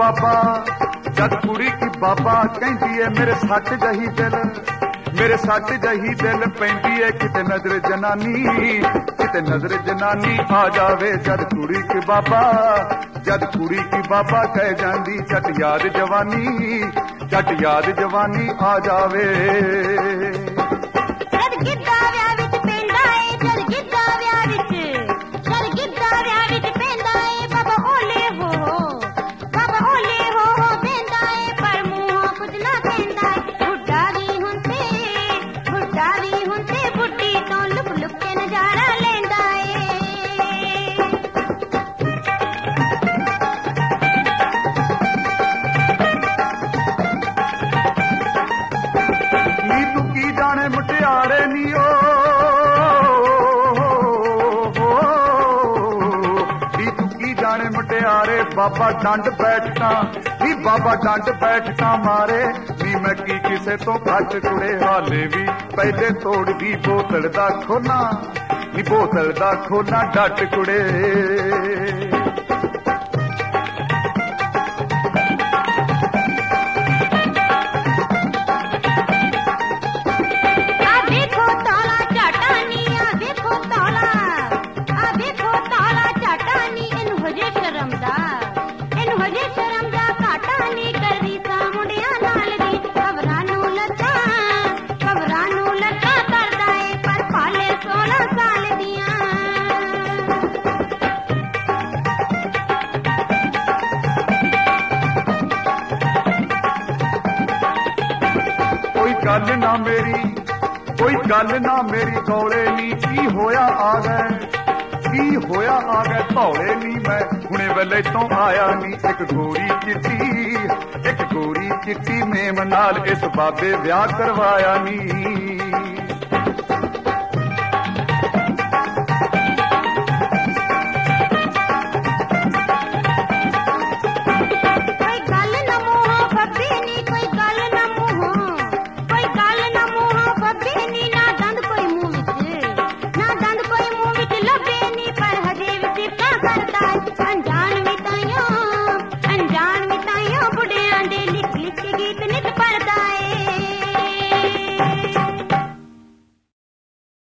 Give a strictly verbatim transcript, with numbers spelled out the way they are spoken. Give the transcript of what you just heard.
बाबा जद कुड़ी की बाबा कहती है मेरे सट जही दिल मेरे सट जही दिल पैंदी है किते नजर जनानी किते नजर जनानी आ जावे जद कुड़ी की बाबा जद कुड़ी की बाबा कह जांदी जट याद जवानी जट याद जवानी आ जावे जाने मुटियारे नियो तू की जाने मुटियारे बाबा डंड बैठका नी बाबा डंड बैठका मारे नी मैं की किसे तो घट कुड़े हाले भी पहले तोड़ दी बोतल दा खोना नी बोतल दा खोना डट कुड़े गल ना मेरी कोई गल ना मेरी दौड़े नी की होया आ गए की होया आ गए दौड़े नी मैं हुणे वेले तो आया नी एक गोरी चिट्टी एक गोरी चिट्टी मेम नाल इस बाबे ब्याह करवाया नी